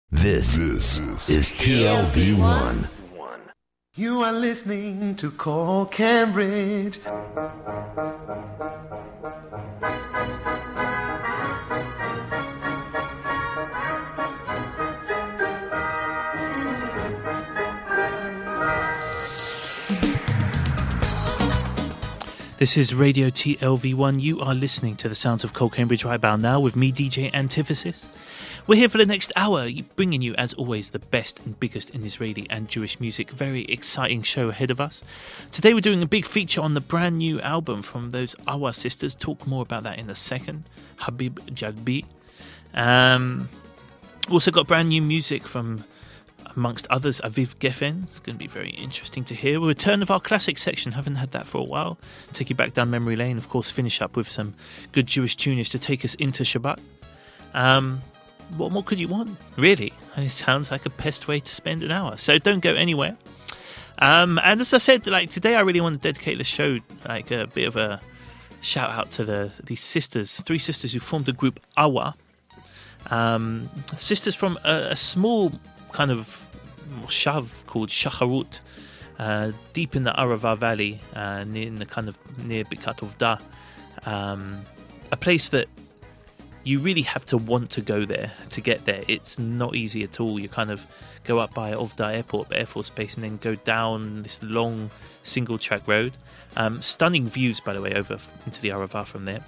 This is TLV1. You are listening to Call Cambridge. This is Radio TLV1. You are listening to the sounds of Cole Cambridge right about now with me, DJ Antithesis. We're here for the next hour, bringing you, as always, the best and biggest in Israeli and Jewish music. Very exciting show ahead of us. Today we're doing a big feature on the brand new album from those Awa sisters. Talk more about that in a second. Habib Jalbi. Also got brand new music from, amongst others, Aviv Geffen. It's going to be very interesting to hear. We'll return of our classic section. Haven't had that for a while. Take you back down memory lane. Of course, finish up with some good Jewish tunage to take us into Shabbat. What more could you want, really? It sounds like a best way to spend an hour. So don't go anywhere. And as I said, today I really want to dedicate the show a bit of a shout out to these sisters, three sisters who formed the group Awa. Sisters from a small kind of moshav called Shacharut, deep in the Arava Valley, near Bikat Ovda, a place that you really have to want to go there to get there. It's not easy at all. You kind of go up by Ovda Airport, Air Force Base, and then go down this long single-track road. Stunning views, by the way, over into the Arava from there.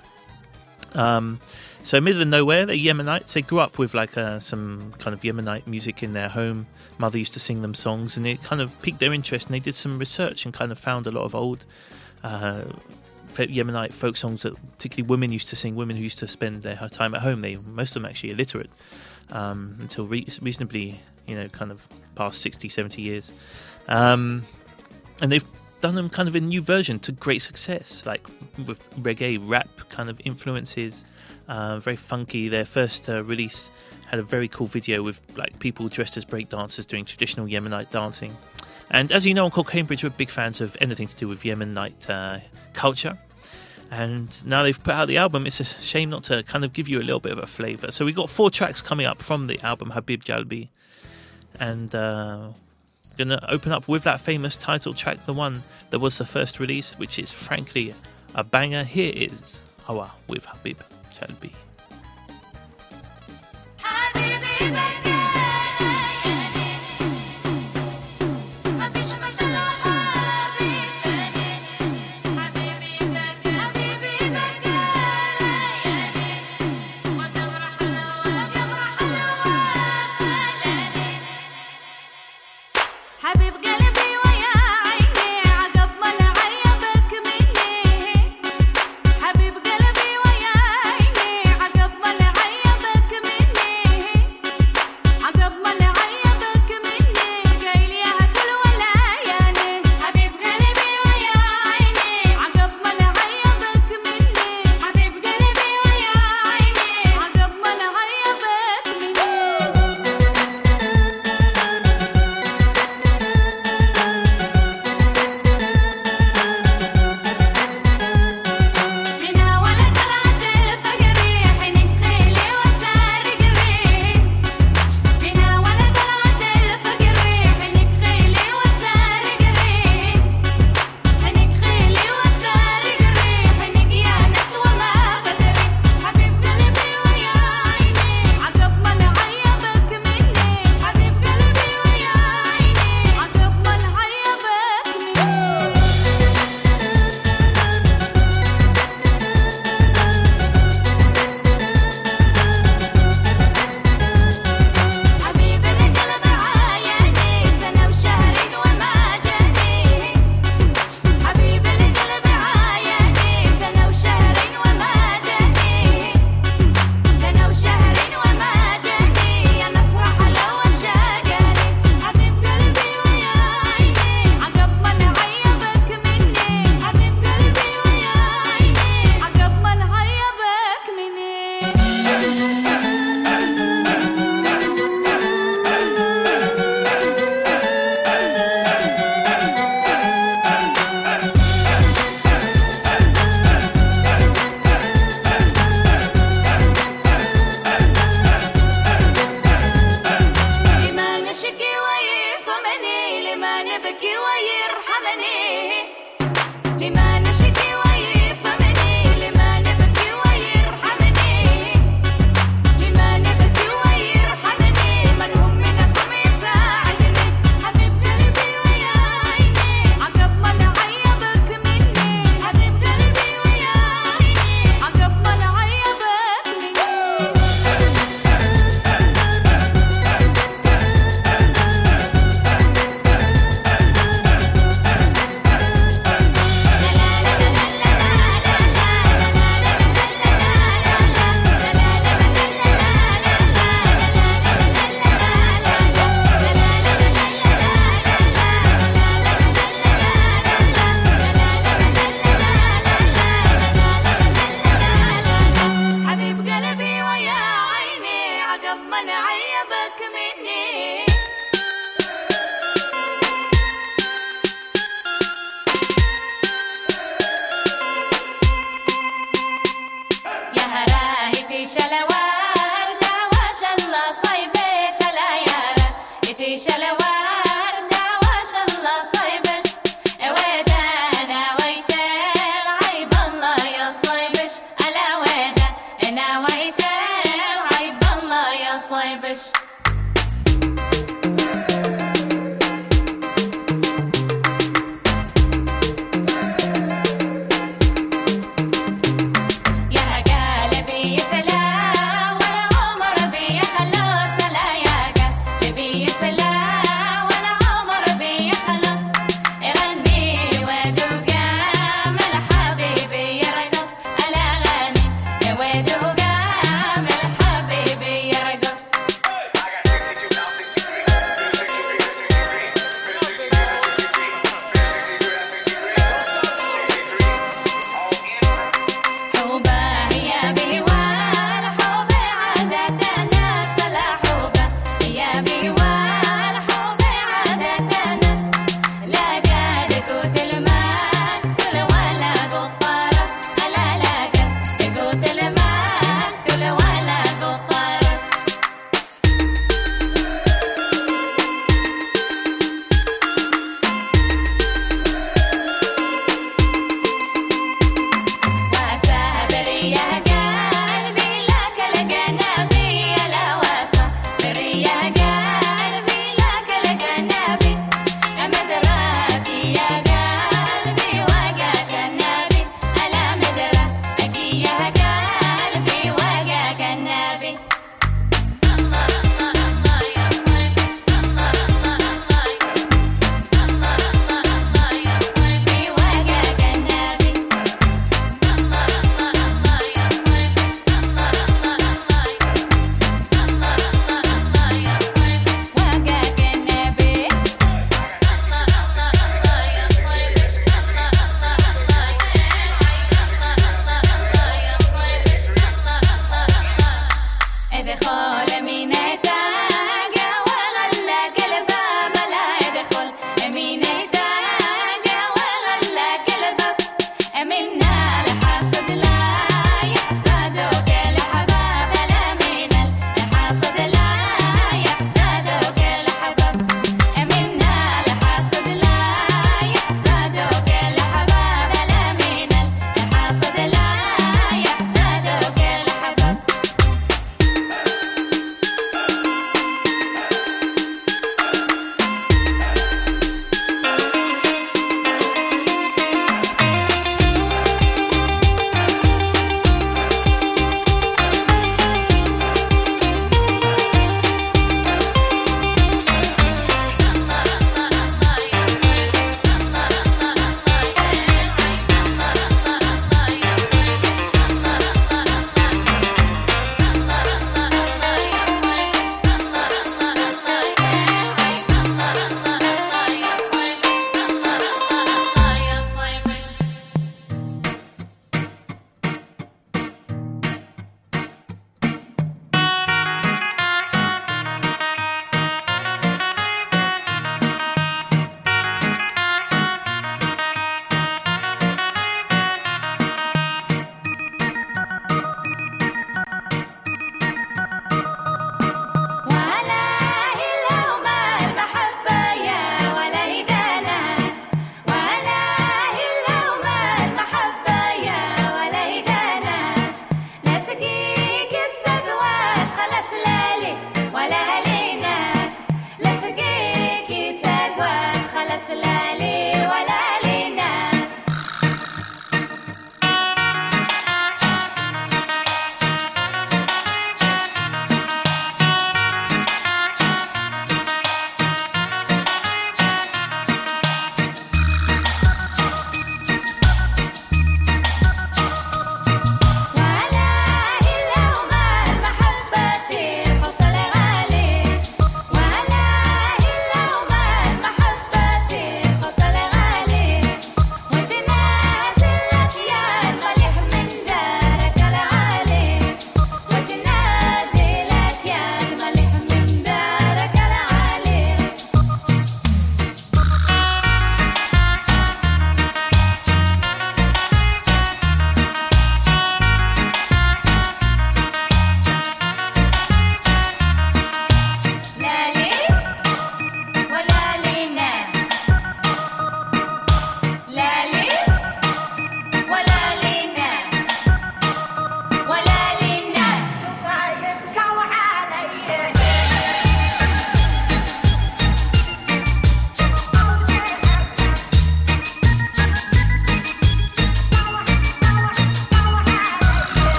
So middle of nowhere, they're Yemenites. They grew up with some kind of Yemenite music in their home. Mother used to sing them songs, and it kind of piqued their interest, and they did some research and kind of found a lot of old Yemenite folk songs that particularly women used to sing, women who used to spend their time at home. Most of them actually illiterate until reasonably, kind of past 60, 70 years. And they've done them kind of in a new version to great success, like with reggae, rap kind of influences, very funky. Their first release had a very cool video with people dressed as breakdancers doing traditional Yemenite dancing. And as you know, on Cole Cambridge, we're big fans of anything to do with Yemenite culture. And now they've put out the album, it's a shame not to kind of give you a little bit of a flavour. So we've got 4 tracks coming up from the album, Habib Jalbi. And going to open up with that famous title track, the one that was the first release, which is frankly a banger. Here is Awa with Habib Jalbi.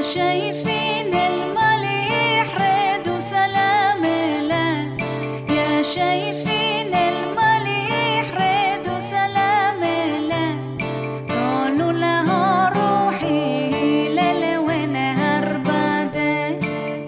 شايفين المليح ريدو سلام له يا شايفين المليح ريدو سلام له قالوا لها روحي ليل ونهار بعده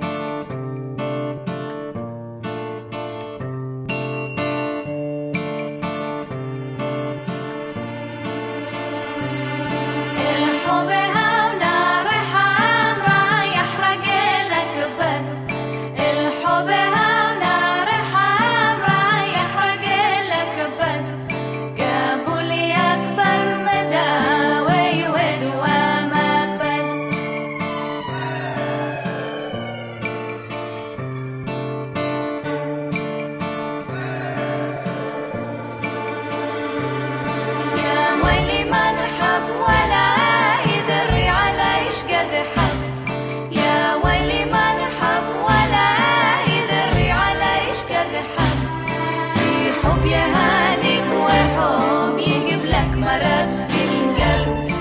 الحب هونا رايح عمرة يحرق لك بدر الحب هونا رايح عمرة يحرق لك بدر جابوا لي أكبر مدى ويودوا ما بدر يا ويلي ما نحب ولا يدري على إيش قد حب يا ويلي ما نحب ولا يدري على إيش قد حب في حب يهانيك وحب يجيب لك مرض في القلب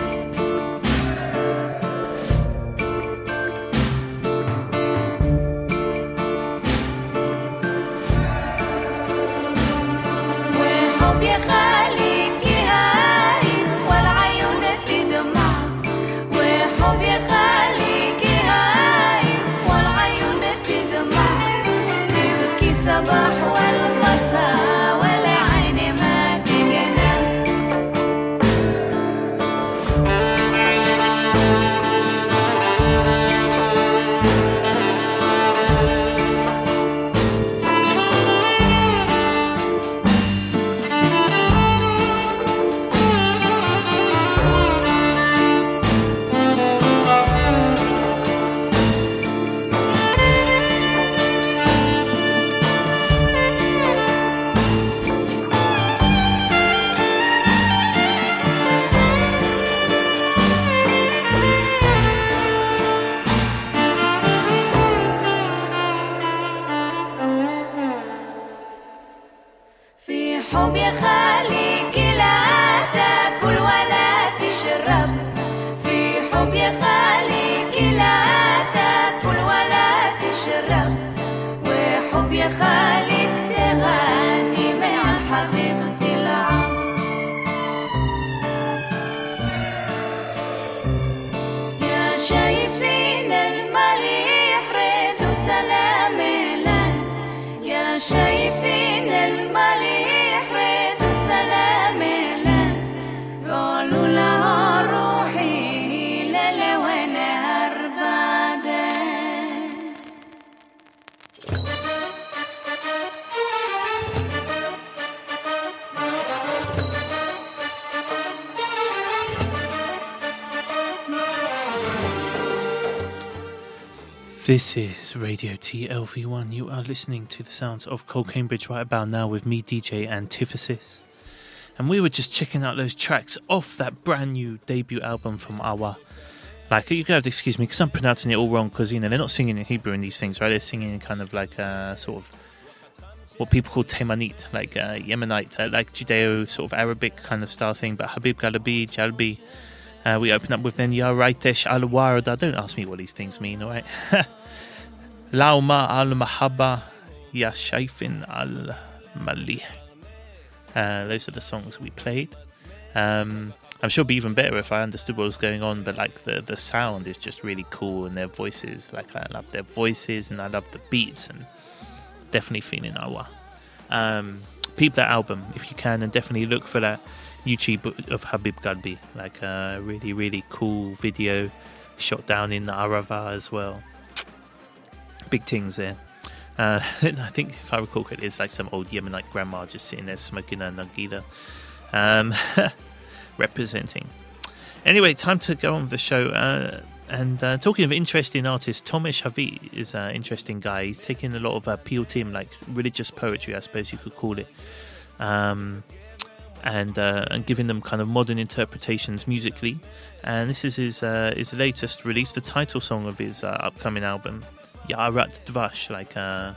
وحب يخليك يهاين والعيون تدمع وحب يخليك يهاين والعيون تدمع تبكي صباح والمساء والعين ما تقنع في حب يخليك لا تاكل ولا تشرب في حب يخليك لا تاكل ولا تشرب وحب يخليك تغني مع الحبيب تلعب يا شايفين المليح ريدو سلام له يا شايفين المليح ريدو سلام له قالوا لها روحي ليل ونهار بعده This is Radio TLV1. You are listening to the sounds of Cole Cambridge right about now with me, DJ Antithesis. And we were just checking out those tracks off that brand new debut album from Awa. Like, you're going to have to excuse me because I'm pronouncing it all wrong because, you know, they're not singing in Hebrew in these things, right? They're singing in kind of like sort of what people call Temanite, like Yemenite, like Judeo sort of Arabic kind of style thing. But Habib Galabi, Jalbi, we open up with then Ya Raitesh Al Warda. Don't ask me what these things mean, alright? Lauma Al Mahaba Ya Shaifin Al Malih. Those are the songs we played. I'm sure it'd be even better if I understood what was going on, but like the sound is just really cool and their voices, like I love their voices and I love the beats and definitely feeling Awa. Peep that album if you can and definitely look for that YouTube of Habib Galbi, like a really, really cool video shot down in the Arava as well. Big things there. I think if I recall correctly, it's like some old Yemenite grandma just sitting there smoking a nargila, representing. Anyway, time to go on with the show. And talking of interesting artists, Tomesh Havi is an interesting guy. He's taking a lot of Piyutim, like religious poetry, I suppose you could call it, and giving them kind of modern interpretations musically. And this is his latest release, the title song of his upcoming album, Ya'arat Dvash, like a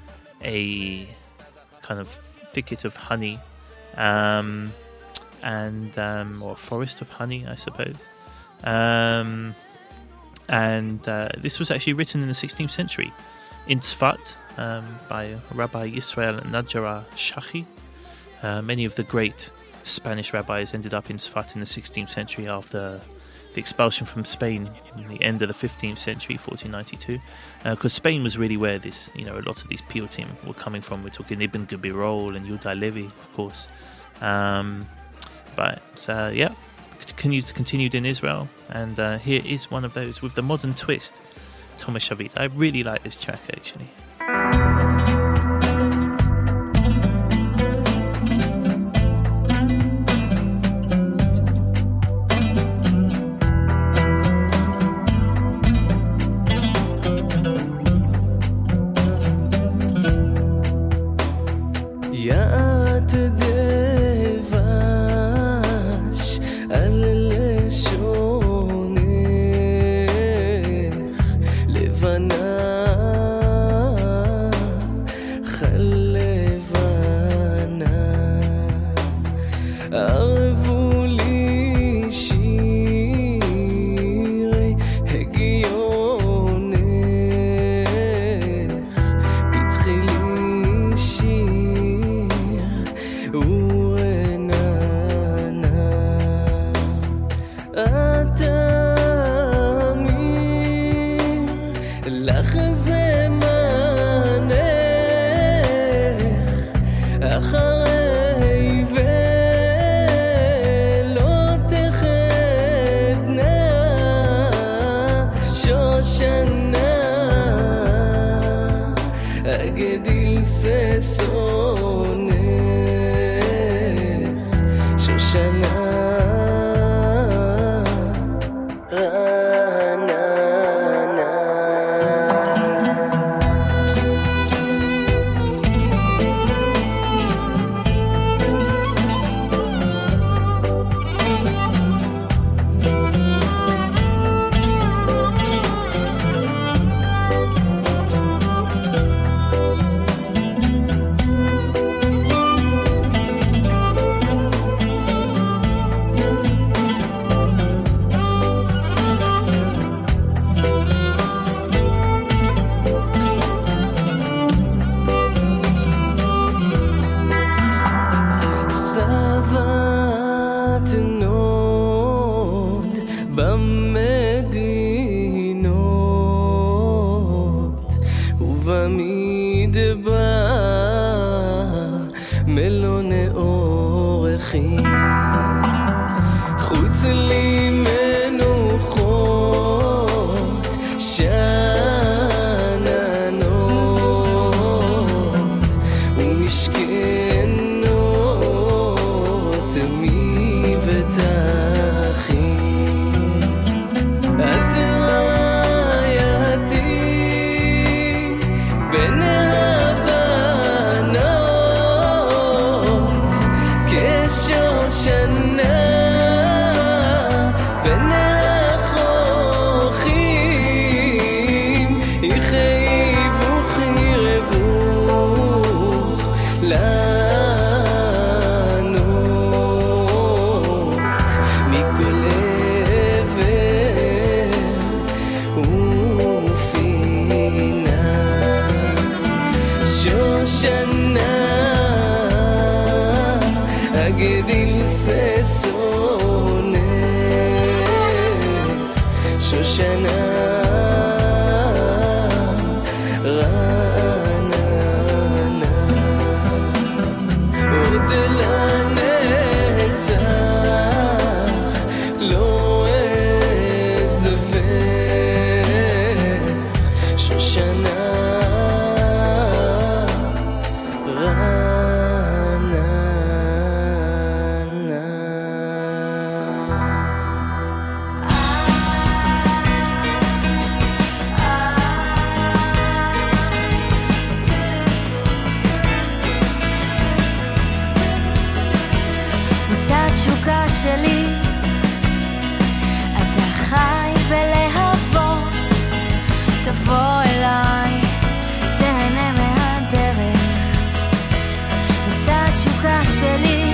kind of thicket of honey, or a forest of honey, I suppose. And this was actually written in the 16th century in Tzfat by Rabbi Yisrael Najara Shachi. Many of the great Spanish rabbis ended up in Tzfat in the 16th century after the expulsion from Spain in the end of the 15th century, 1492, because Spain was really where this, a lot of these Piyutim were coming from. We're talking Ibn Gabirol and Yehuda Levi, of course. Continued in Israel, and here is one of those with the modern twist, Thomas Shavit. I really like this track, actually.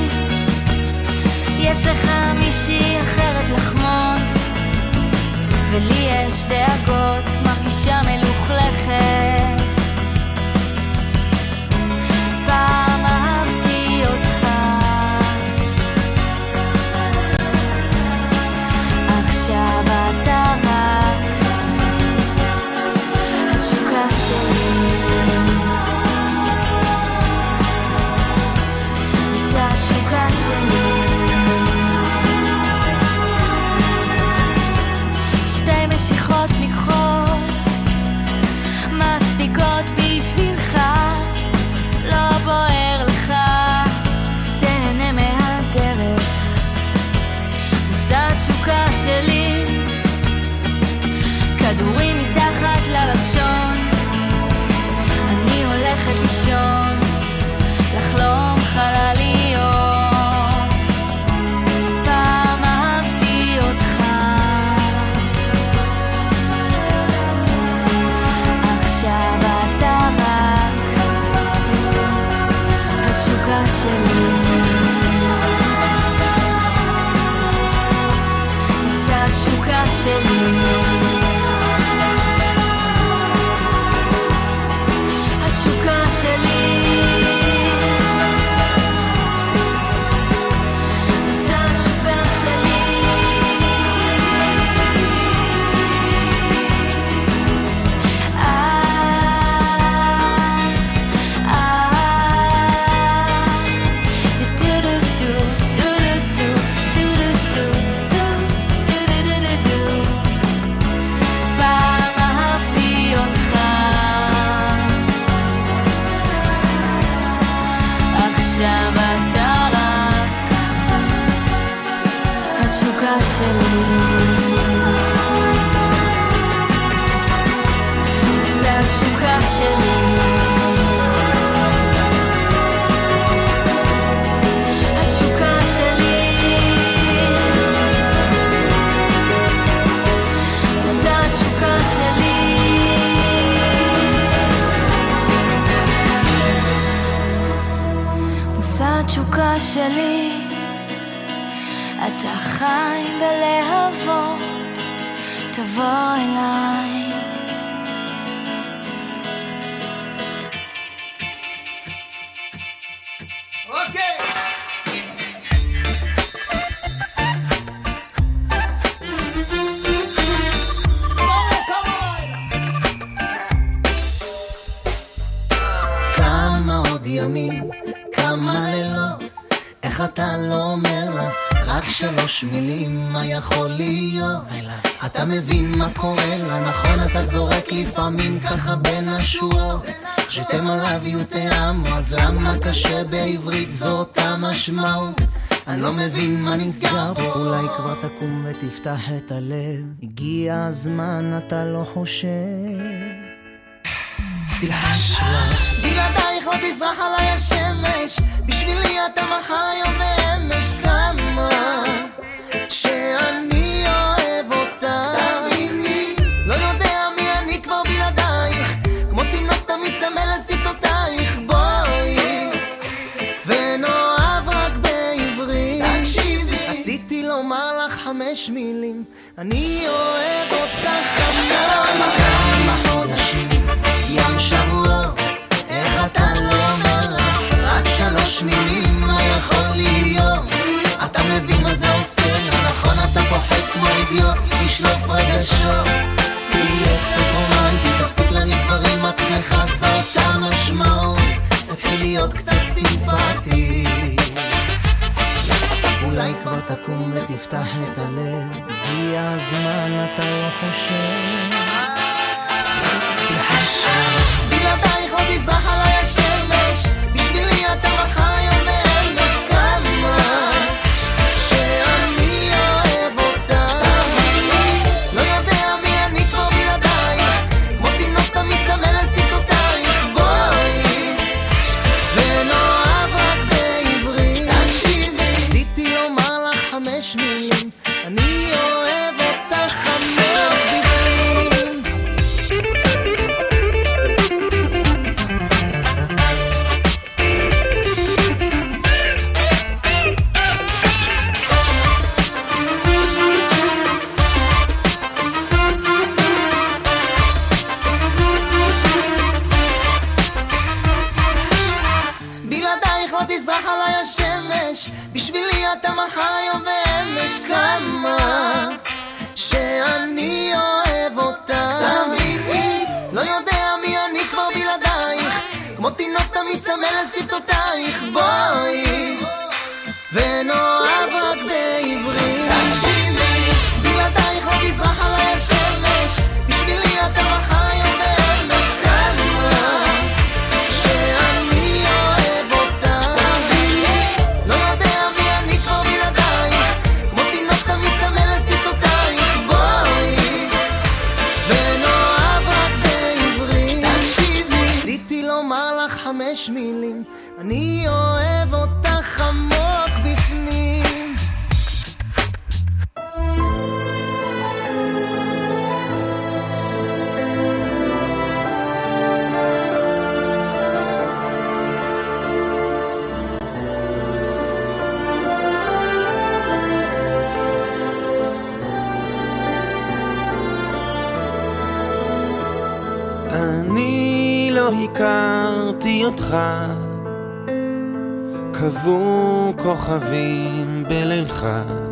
יש לך מישהי אחרת לחמוד ולי יש דאגות, מרגישה מלוכלכת. פעם אהבתי אותך, עכשיו אתה רק התשוקה שלי. ניסה התשוקה שלי. שתי משיכות מכחול מספיקות בשבילך, לא בוער לך, תהנה מהדרך. ניסה התשוקה שלי, כדורים מתחת ללשון, אני הולכת לישון, לחלום חלליות. פעם אהבתי אותך, עכשיו אתה רק התשוקה שלי. ניסה התשוקה שלי, התשוקה שלי. ניסה התשוקה שלי. פעם אהבתי אותך, עכשיו אתה רק התשוקה שלי. זה התשוקה שלי, התשוקה שלי. זה התשוקה שלי. מושא התשוקה שלי, אתה חי בלהבות, תבוא אליי. כמה עוד ימים, כמה לילות, איך אתה לא אומר לה רק 3 מילים, מה יכול להיות? אתה מבין מה קורה לה, נכון אתה זורק לפעמים ככה בין השורות, שאתם עליו יותאם, אז למה קשה בעברית זאת המשמעות? אני לא מבין מה נסגר פה. אולי כבר תקום ותפתח את הלב, הגיע הזמן, אתה לא חושב? תלחש עליי, בלעדייך לא תזרח עליי השמש, בשבילי אתה מחר יום ואמש. כמה שאני אוהב אותה, תביני, לא יודע מי אני כבר בלעדייך, כמו תינוק תמיד צמא לשפתותייך. בואי ונאהב רק בעברית, תקשיבי, רציתי לומר לך 5 מילים, אני אוהב אותך המון. כמה חודשים, ים שבועות, איך אתה לא אומר לה רק 3 מילים, מה יכול להיות? אתה מבין מה זה עושה לה, נכון אתה פוחד כמו אידיוט, לשלוף רגשות, תהיה קצת רומנטי, תפסיק לריב דברים עצמך, זאת המשמעות, תתחיל להיות קצת סימפטי. אולי כבר תקום ותפתח את הלב, הגיע הזמן, אתה לא חושב? בלעדייך לא תזרח עליי השמש, בשבילי אתה מחר יום ואמש. כמה שאני אוהב אותה, לא יודע מי אני כבר בלעדייך, כמו תינוק תמיד צמא לשפתותייך. בואי ונאהב רק בעברית, תקשיבי, רציתי לומר לך 5 מילים, אני אוהב אותך המון בפנים. תזרח עליי השמש, בשבילי אתה מחר יום ואמש, כמה שאני אוהב אותך. תביני, לא יודע מי אני כבר בלעדייך, כמו תינוק תמיד צמא לשפתותייך. בואי ונאהב רק בעברית. תקשיבי, בלעדייך לא תזרח עליי השמש, בשבילי אתה מחר יום ואמש, כמה שאני אוהב אותך. תביני, לא יודע מי אני כבר בלעדייך, כמו תינוק תמיד צמא לשפתותייך. בואי ונאהב רק בעברית. תקשיבי, רציתי לומר לך 5 מילים, אני אוהב אותך עמוק בפנים. אני לא הכרתי אותך, קבעו כוכבים בלילך,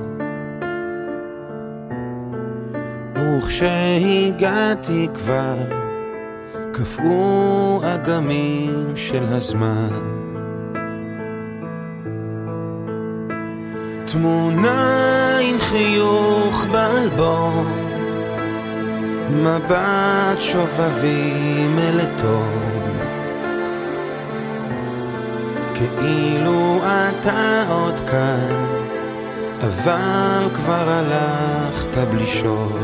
וכשהגעתי כבר קפאו אגמים של הזמן. תמונה עם חיוך באלבום, מבט שובבים אל התום, כאילו אתה עוד כאן, אבל כבר הלכת בלי שוב.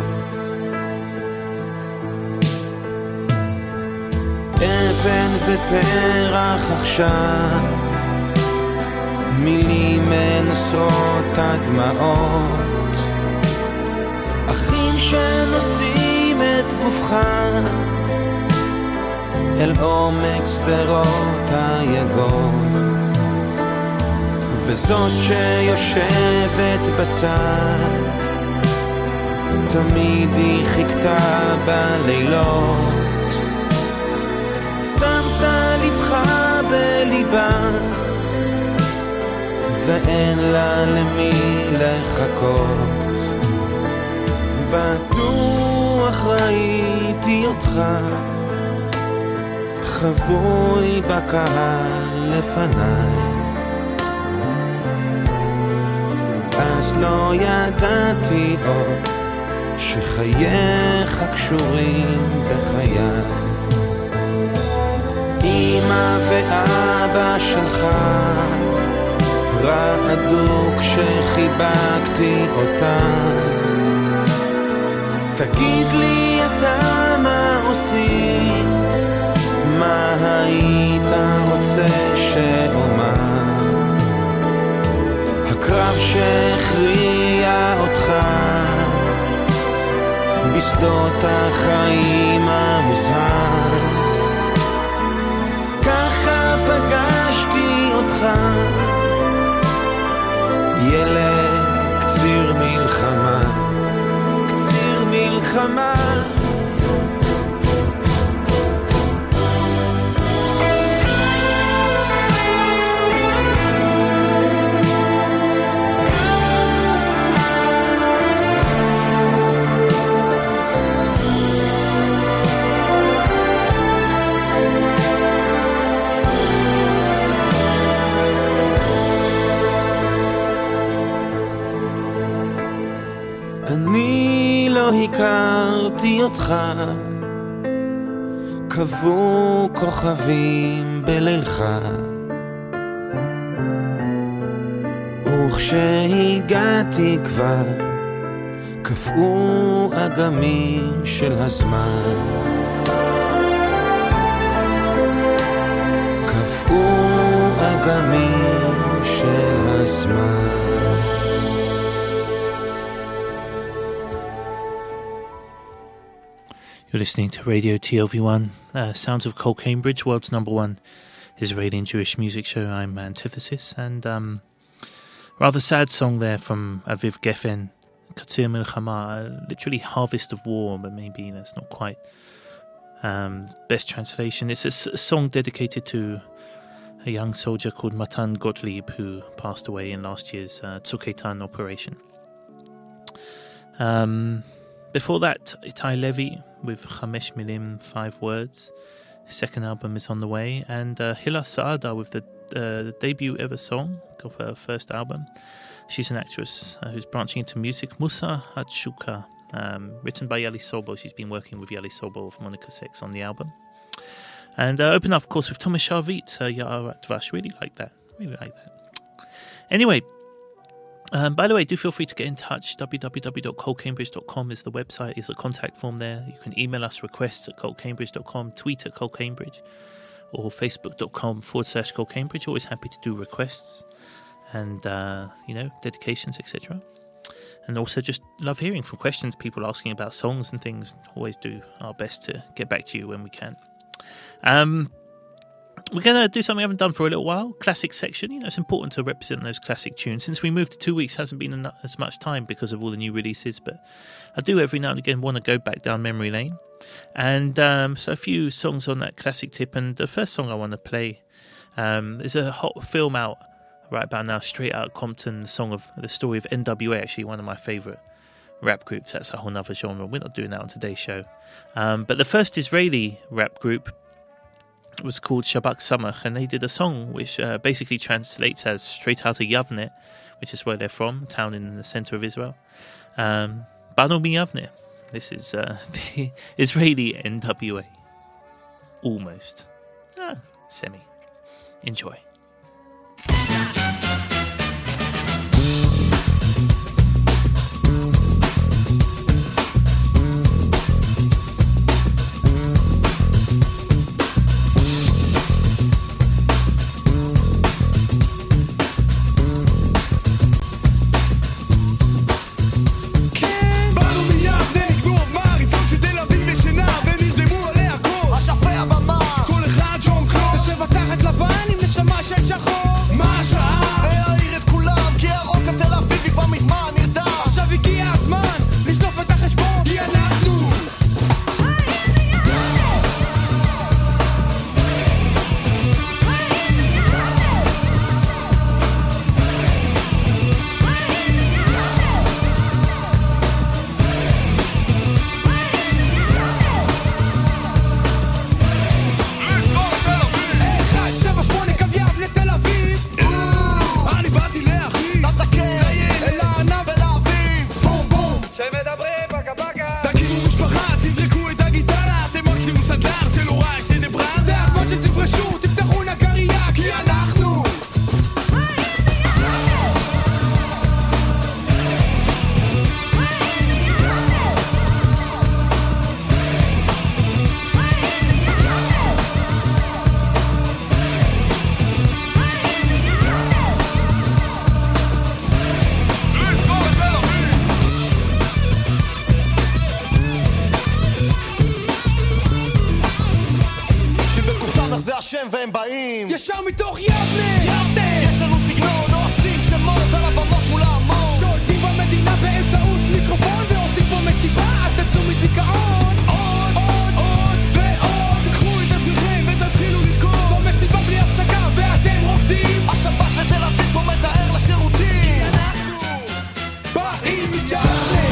אבן ופרח עכשיו, מילים מנסרות הדמעות, אחים שנושאים את גופך אל עומק שדרות היגון, וזאת שיושבת בצד תמיד היא חיכתה בלילות, שמת לבך בליבה ואין לה למי לחכות. בטוח ראיתי אותך חבוי בקהל לפניי, אז לא ידעתי עוד שחייך קשורים בחיי. אמא ואבא שלך רעדו כשחיבקתי אותם, תגיד לי אתה מה עושים, מה היית רוצה שאומר, הקרב שהכריע אותך בשדות החיים המוזהר, ככה פגשתי אותך ילד קציר מלחמה, קציר מלחמה. אני לא הכרתי אותך, קבעו כוכבים בלילך, וכשהגעתי כבר קפאו אגמים של הזמן, קפאו אגמים של הזמן. You're listening to Radio TLV1, Sounds of Cole Cambridge, world's #1 Israeli and Jewish music show. I'm Antithesis, and rather sad song there from Aviv Geffen, Katzir Milchama, literally Harvest of War, but maybe that's not quite best translation. It's a song dedicated to a young soldier called Matan Gottlieb, who passed away in last year's Tzuk Eitan operation. Before that, Itai Levi with Chamesh Milim, 5 words. Second album is on the way. And Hila Saada with the debut ever song of her first album. She's an actress who's branching into music. Musa Hatshuka, written by Yali Sobol. She's been working with Yali Sobol of Monica Sex on the album. And open up, of course, with Thomas Shavit, Ya'arat Dvash. Really like that. Anyway, by the way, do feel free to get in touch. www.colcambridge.com is the website. Is a contact form there. You can email us requests at colcambridge.com, tweet at colcambridge, or facebook.com/colcambridge. Always happy to do requests and, dedications, etc. And also just love hearing from questions, people asking about songs and things. Always do our best to get back to you when we can. We're going to do something we haven't done for a little while. Classic section. It's important to represent those classic tunes. Since we moved to 2 weeks, hasn't been as much time because of all the new releases, but I do every now and again want to go back down memory lane. And so a few songs on that classic tip. And the first song I want to play is a hot film out right about now, Straight Outta Compton, the story of NWA, actually one of my favourite rap groups. That's a whole other genre. We're not doing that on today's show. But the first Israeli rap group was called Shabak Samach, and they did a song which basically translates as Straight Outta Yavne, which is where they're from, a town in the centre of Israel. Banu mi Yavne. This is the Israeli NWA. Almost. Semi. Enjoy. והם באים ישר מתוך יבנה יש לנו סגנון, לא עושים שמות על הבמות מול ההמון שולטים במדינה באמצעות מיקרופון ועושים פה מסיבה אז תצאו מדיכאון עוד ועוד קחו את עצמכם ותתחילו לתקוף זו מסיבה בלי הפסקה ואתם רוקדים השבת לתל אביב פה מתאר לשירותים אנחנו באים מיבנה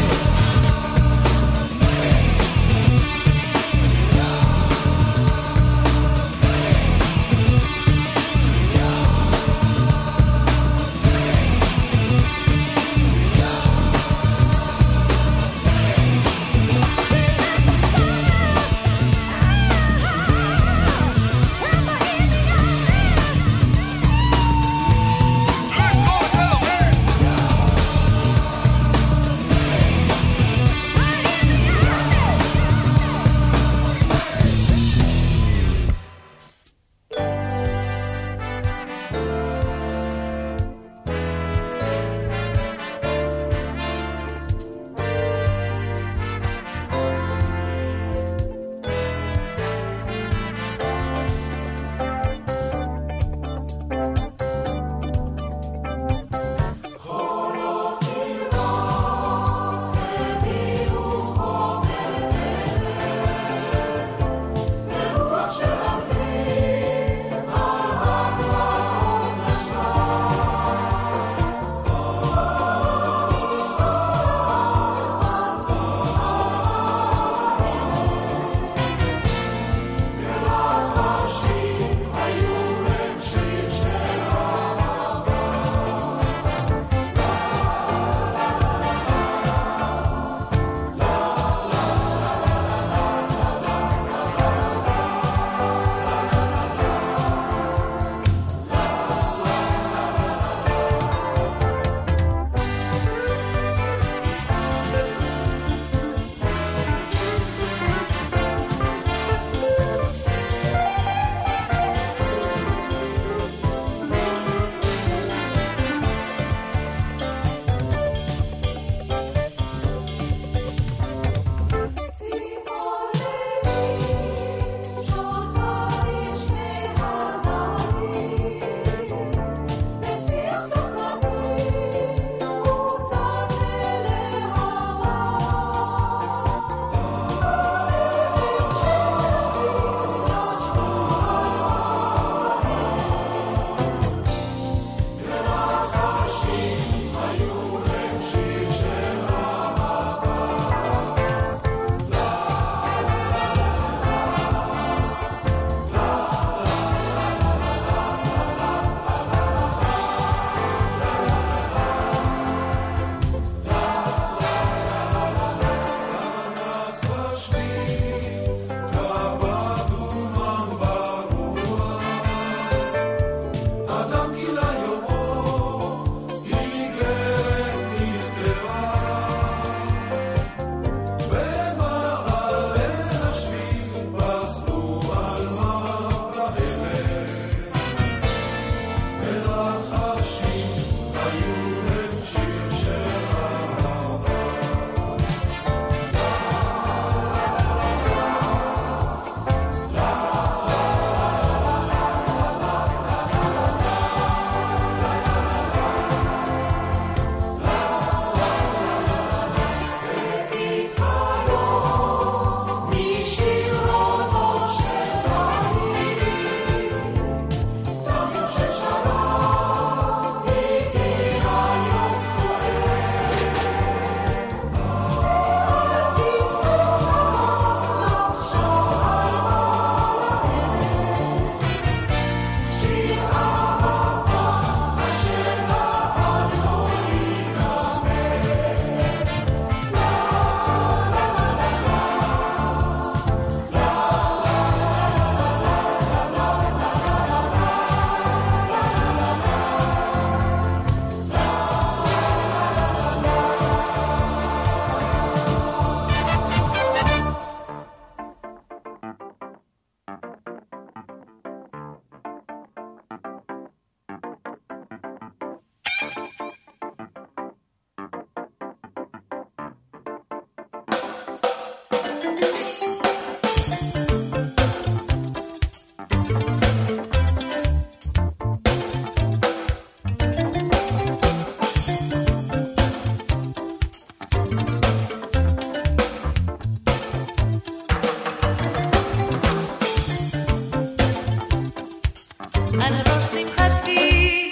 על ראש שמחתי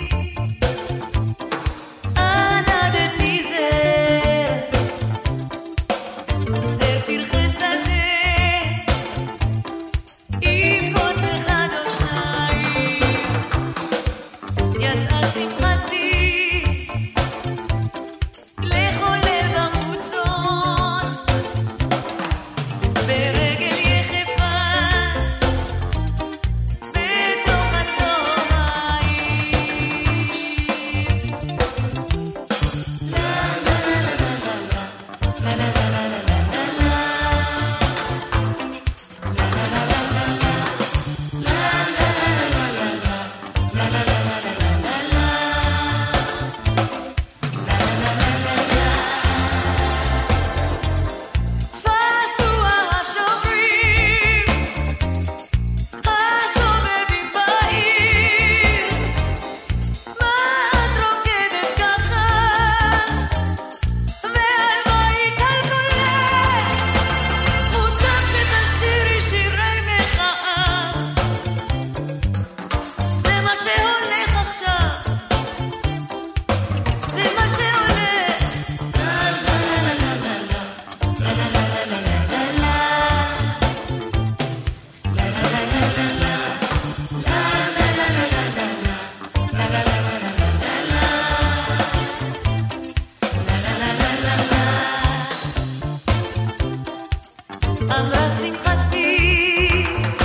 ענדתי זר פרחי שדה עם קוץ אחד או שניים יצאה שמחתי לחולל בחוצות ברגל יחפה בתוך הצהריים תפסו השוברים הסובבים בעיר מה את רוקדת ככה ועל בית על קולך מוטב שתשירי שירי מחאה זה מה שהולך עכשיו זה מה שהולך אמרה שמחתי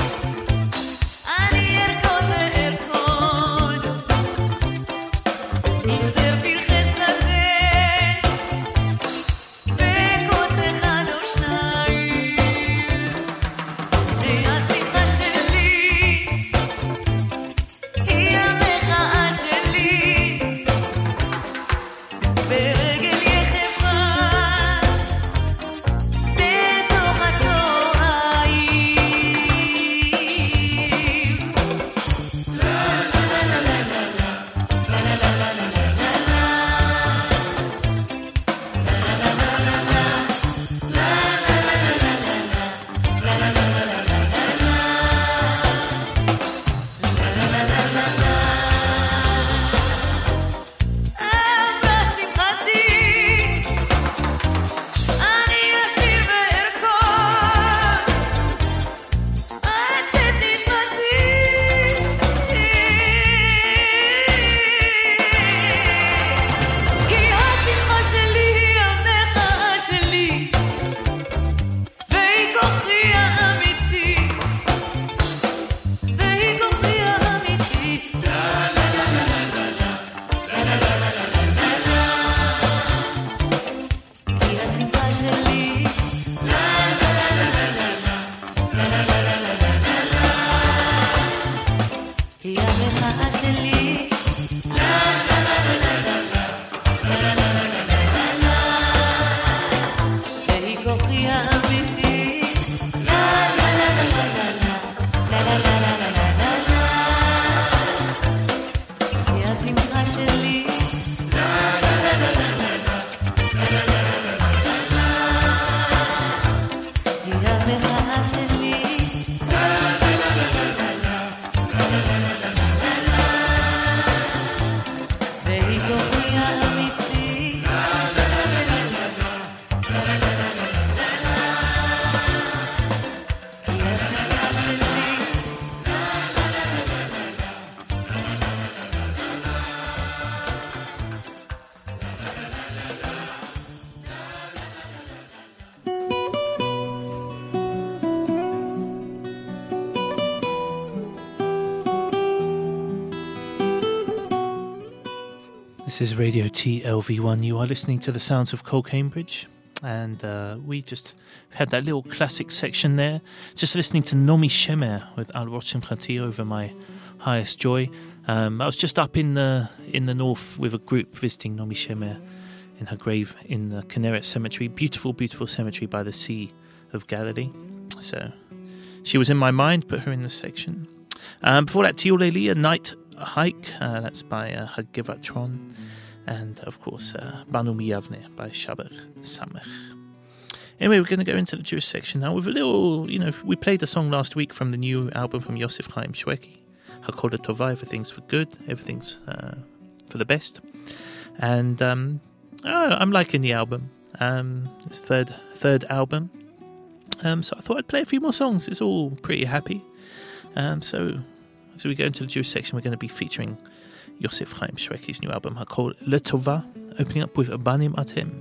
אני ארקוד וארקוד עם זר פרחי שדה וקוץ אחד או שניים היא השמחה שלי היא המחאה שלי ברגל יחפה בתוך הצהריים אמרה שמחתי אני אשיר וארקוד אצאת נשמתי כי השמחה שלי היא המחאה שלי והיא כוחי האמיתי והיא כוחי האמיתי כי השמחה שלי היא המחאה שלי והיא כוחי האמיתי כי השמחה שלי היא המחאה שלי והיא כוחי האמיתי כי השמחה שלי This is Radio TLV1. You are listening to the sounds of Cole Cambridge. And we just had that little classic section there. Just listening to Nomi Shemer with Al Rosh Simchati over my highest joy. I was just up in the north with a group visiting Nomi Shemer in her grave in the Kinneret Cemetery. Beautiful, beautiful cemetery by the sea. of Galilee. So she was in my mind, put her in this section. Before that, Tioleli, A Night Hike, that's by Hagivatron. And of course, Banu Miyavne by Shaber Samech. Anyway, we're going to go into the Jewish section now with a little, we played a song last week from the new album from Yosef Chaim Shweki, Hakol Tovai, Everything's for Good, Everything's for the Best. And I'm liking the album. It's third album. So I thought I'd play a few more songs. It's all pretty happy. So as we go into the Jewish section, we're going to be featuring Yosef Chaim Shweki's new album, Hakol Tovai, opening up with Banim Atem.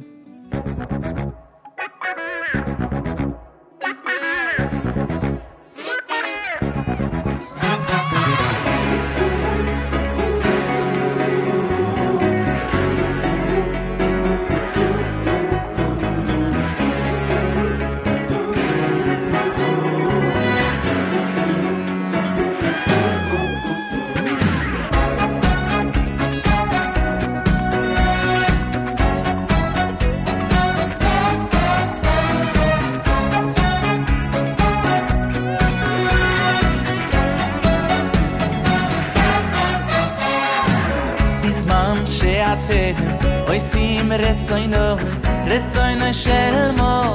עושים רצוינו של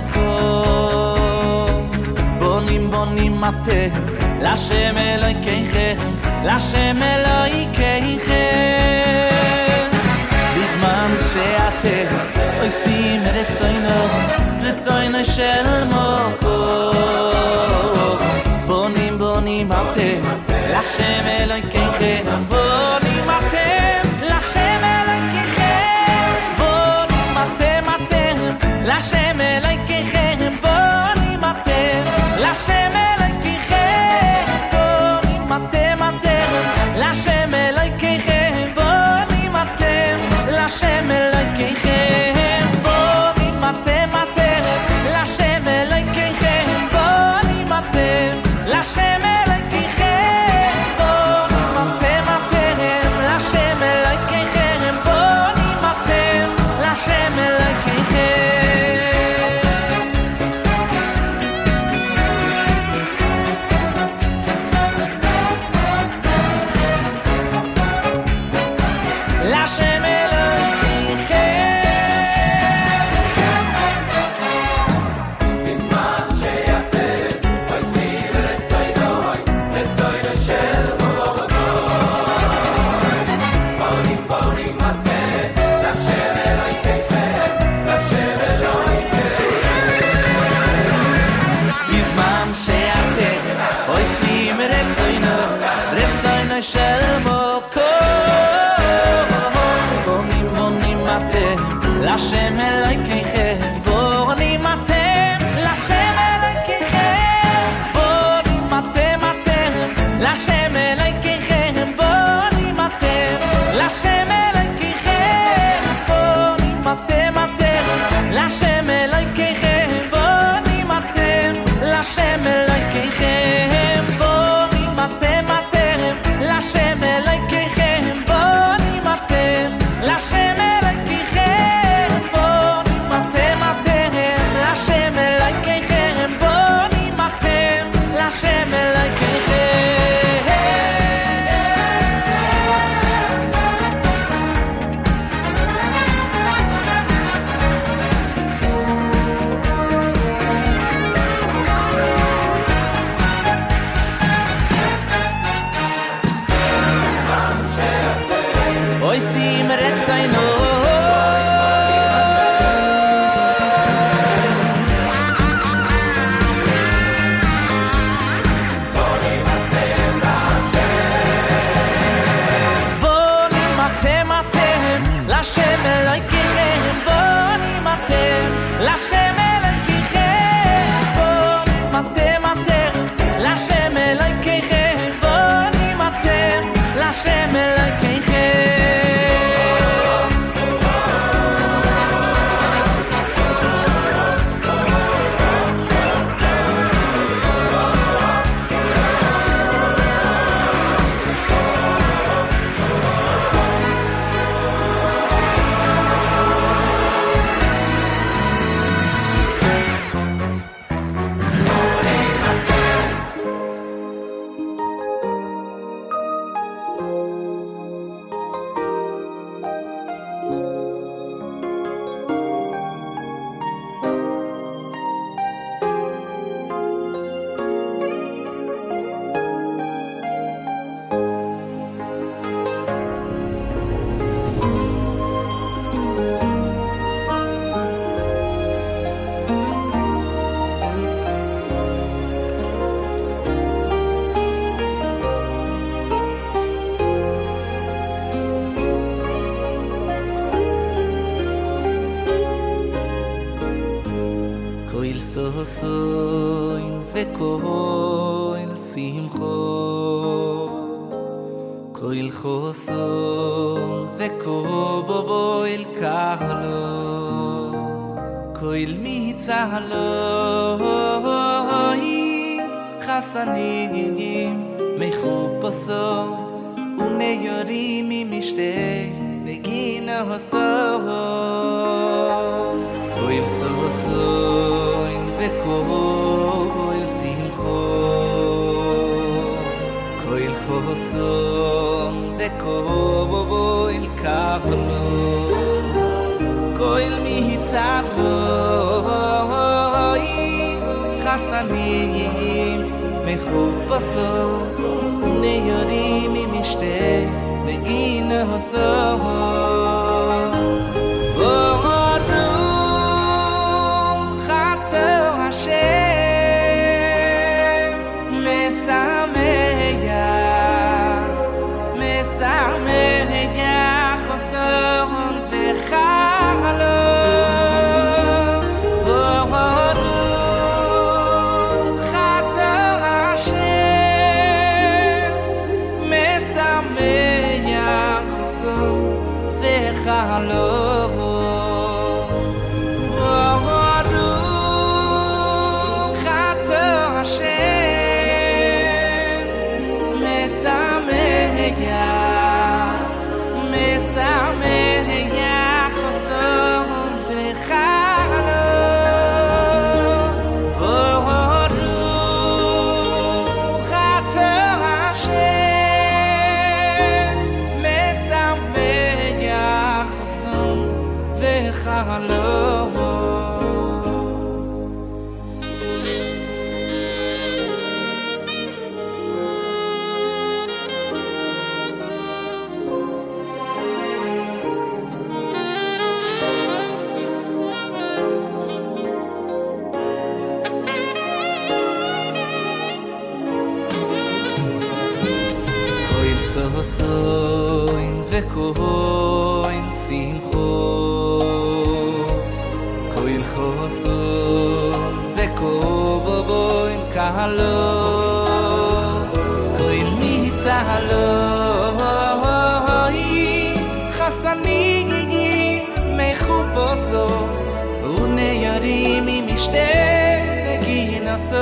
מקום בונים אתם להשם אלוהיכם בזמן שאתם עושים רצוינו של מקום בונים אתם להשם אלוהיכם בונים אתם להשם Lashem Elokeichem bonim atem Lashem Elokeichem bonim atem Lashem Elokeichem bonim atem Lashem Elokeichem bonim atem Lashem Elokeichem bonim atem Lashem Elokeichem bonim atem Lashem Elokeichem bonim atem Lashem Elokeichem Lashem Elokeichem bonim atem Lashem Elokeichem bonim atem Lashem Elokeichem bonim atem Lashem Elokeichem bonim atem Lashem Elokeichem bonim atem Lashem Elokeichem bonim atem Lashem Elokeichem bonim atem Lashem Lashem khosoin ve koil simcho koil khoson ve koboil kahlo koil mitzalo is khasanigim mekhupaso uneyorim mishte negina haso koil sosoin ve koil simcho koil khoson ve koboil kahlo koil mitzalo is khasanim mekhupaso neyorim mishte negina haso soin ve koil simcho koil khoson ve koboil kahlo koil mitzalo is khasanim mekhuposo uneyarim mishte negina so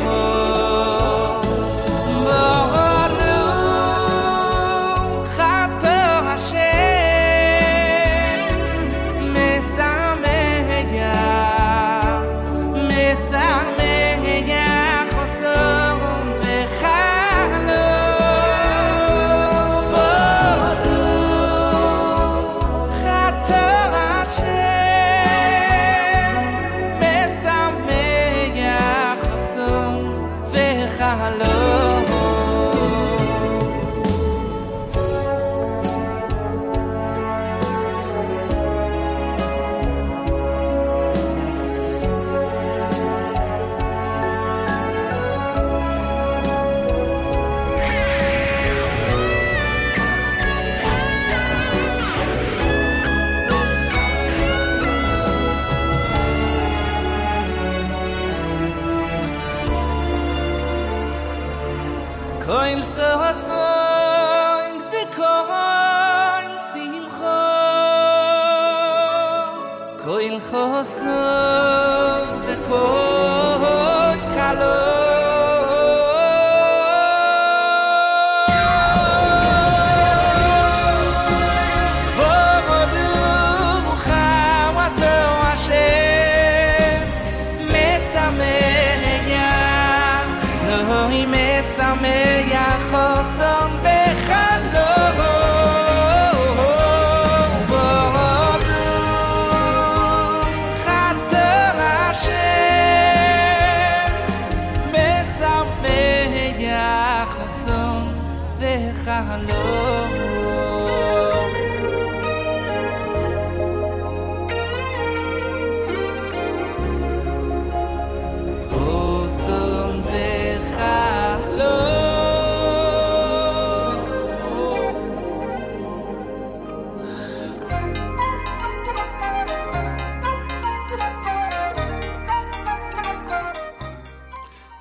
koil sosoin ve koil simcho koil khoson ve koil kalo khoson bekhalo khat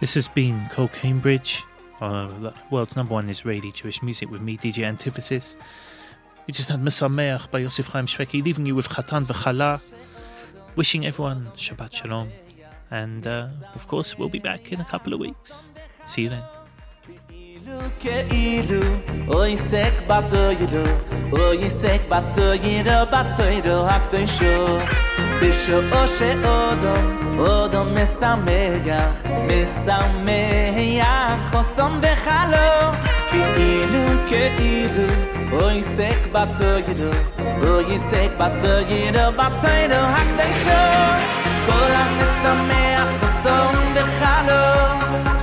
This has been Cole Cambridge, the world's #1 Israeli Jewish music with me, DJ Antithesis. We just had Mesameach by Yosef Chaim Shveki, leaving you with Chatan V'Chala, wishing everyone Shabbat Shalom. And of course, we'll be back in a couple of weeks. See you then. כאילו אויסק בתוירו אויסק בתוירו בתוירו הקדושו בשעו שעודו משמח חוסם וחלום כאילו אויסק בתוירו בתוירו הקדושו כל המשמח חוסם וחלום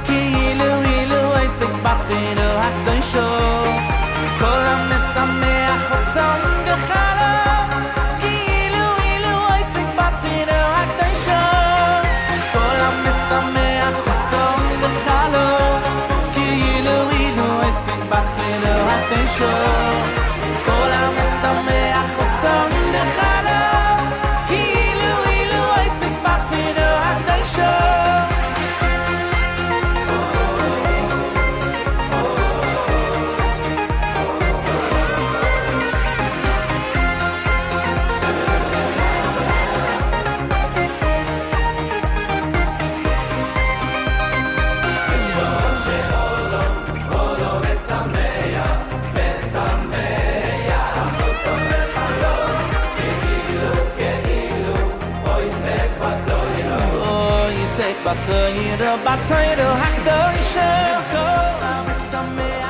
בתוירו הקדושו כל המשמח חוסם וחלום כאילו אויסק בתוירו הקדושו כל המשמח חוסם וחלום כאילו אויסק בתוירו הקדושו כל המשמח חוסם וחלום כאילו אויסק בתוירו הקדושו בתוירו הקדושו כל המשמח